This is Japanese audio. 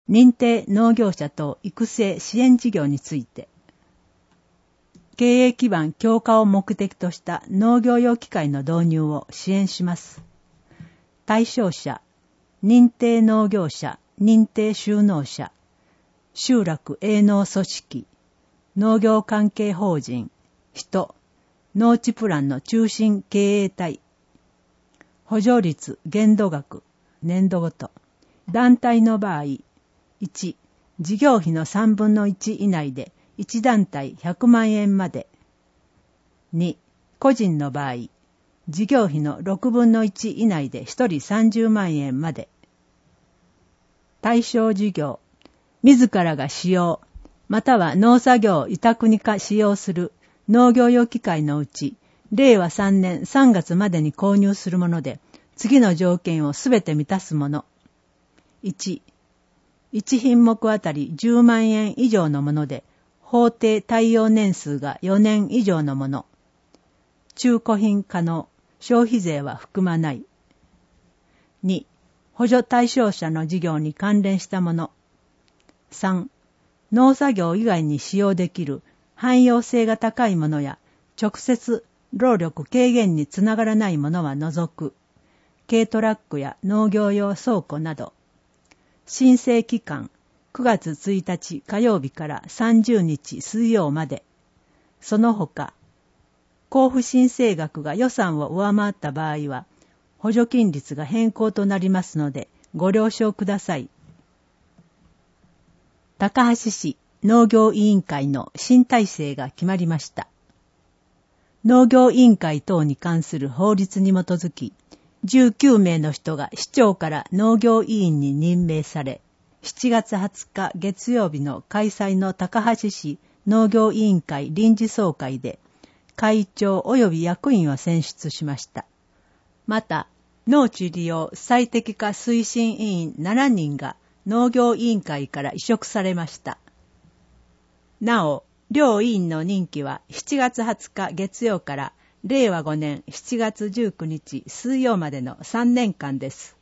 認定農業者等育成支援事業について、経営基盤強化を目的とした農業用機械の導入を支援します。対象者、認定農業者、認定就農者、集落営農組織、農業関係法人、人、農地プランの中心経営体、補助率限度額、年度ごと、団体の場合、1、事業費の3分の1以内で1団体100万円まで。2、個人の場合、事業費の6分の1以内で1人30万円まで。対象事業、自らが使用、または農作業委託にか使用する農業用機械のうち、令和3年3月までに購入するもので、次の条件をすべて満たすもの。1、1品目あたり10万円以上のもので、法定耐用年数が4年以上のもの。中古品可能、消費税は含まない。2、補助対象者の事業に関連したもの。3、農作業以外に使用できる汎用性が高いものや、直接労力軽減につながらないものは除く。軽トラックや農業用倉庫など。申請期間、9月1日火曜日から30日水曜まで。その他、交付申請額が予算を上回った場合は、補助金率が変更となりますので、ご了承ください。高橋市農業委員会の新体制が決まりました。農業委員会等に関する法律に基づき、19名の人が市長から農業委員に任命され、7月20日月曜日の開催の高橋市農業委員会臨時総会で、会長及び役員を選出しました。また、農地利用最適化推進委員7人が農業委員会から移植されました。なお、両委員の任期は7月20日月曜から令和5年7月19日水曜までの3年間です。